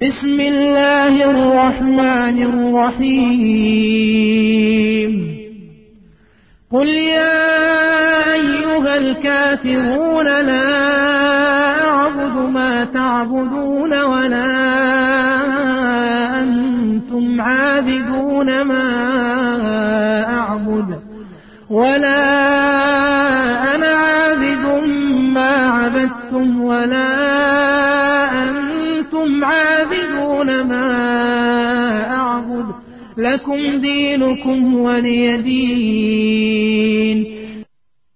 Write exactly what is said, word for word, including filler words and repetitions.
بسم الله الرحمن الرحيم قل يا أيها الكافرون لا أعبد ما تعبدون ولا أنتم عابدون ما أعبد ولا أنا عابد ما عبدتم ولا أنتم عابدون ما أعبد لكم دينكم ولي دين